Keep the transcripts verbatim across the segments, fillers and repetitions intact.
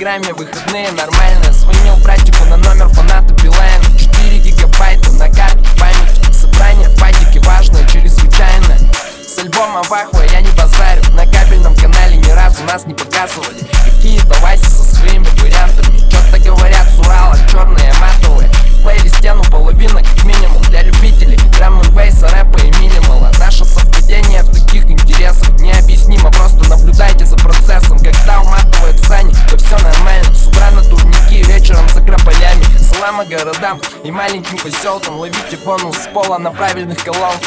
инстаграме, выходные нормально. Звонил братику на номер фаната Билайна. Четыре гигабайта на карте памяти. Собрание патики важное чрезвычайно. С альбома Вахва я не базарю. На кабельном канале ни разу нас не показывали. Какие-то Васи со своими вариантами. Чё-то говорят с Урала, черные матовые. В плейлисте ну половина как минимум. Для любителей драм-н-бейса, рэпа и минимала. Наше совпадение в таких интересах необъяснимо. Просто наблюдайте за процессом. Когда уматывает сани, то все нормально. С утра на турники, вечером за крополями. Салам городам и маленьким поселкам. Ловите бонус с пола на правильных колонках.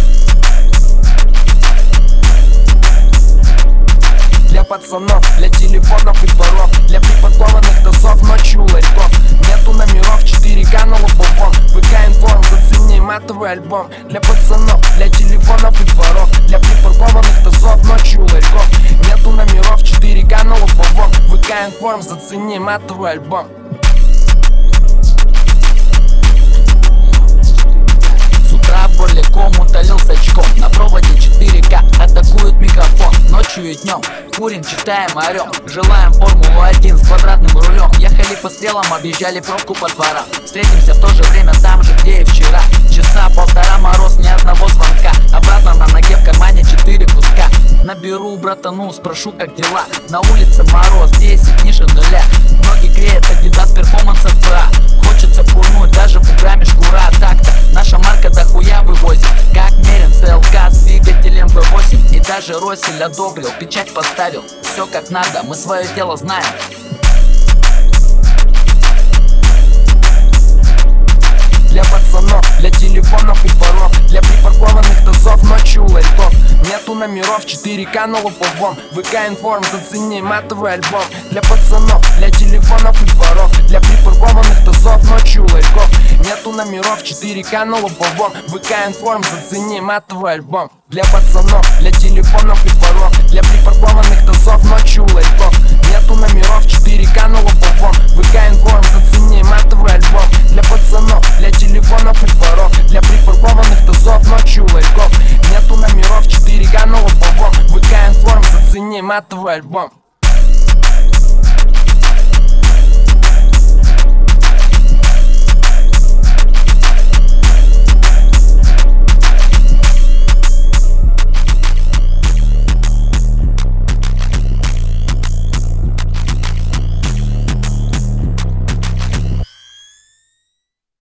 Для пацанов, для телефонов и дворов, для припаркованных тазов ночью у ларьков. Нету номеров, четыре ка на лобовом. ВК-информ, зацени матовый альбом. Для пацанов, для телефонов и дворов, для припаркованных тазов ночью у ларьков. Нету номеров, четыре ка на лобовом. ВК-информ, зацени матовый альбом. С утра боляком утолил с очком. На проводе четыре ка атакует микрофон. Ночью и днем курим, читаем, орем. Желаем формулу один с квадратным рулем. Ехали по стрелам, объезжали пробку по дворам. Встретимся в то же время там же, где и вчера. Часа полтора, мороз, ни одного звонка. Обратно на ноге, в кармане четыре куска. Наберу братану, спрошу, как дела. На улице мороз, десять ниже нуля. Ноги греет Adidas Performance эф бэ а. Хочется курнуть, даже буграми шкура. Так-то наша марка дохуя вывозит. Как мерен цэ эл ка с двигателем вэ восемь. И даже Россель одобрил, печать поставил. Все как надо, мы свое дело знаем. Для пацанов, для телефонов и дворов, для припаркованных тазов ночью у ларьков. Нету номеров, четыре ка на лобовом. ВК-информ, зацени матовый альбом. Для пацанов, для телефонов и дворов, для припаркованных тазов ночью у ларьков. Нету номеров, четыре ка на лобовом. ВК-информ, зацени матовый альбом. Для пацанов, для телефонов и дворов, для припаркованных тазов ночью у ларьков. Нету номеров, четыре ка на лобовом. ВК-информ, зацени матовый альбом. Для пацанов, для телефонов и дворов, для припаркованных тазов ночью у ларьков. Нету номеров, четыре ка на лобовом. ВК-информ, зацени матовый альбом.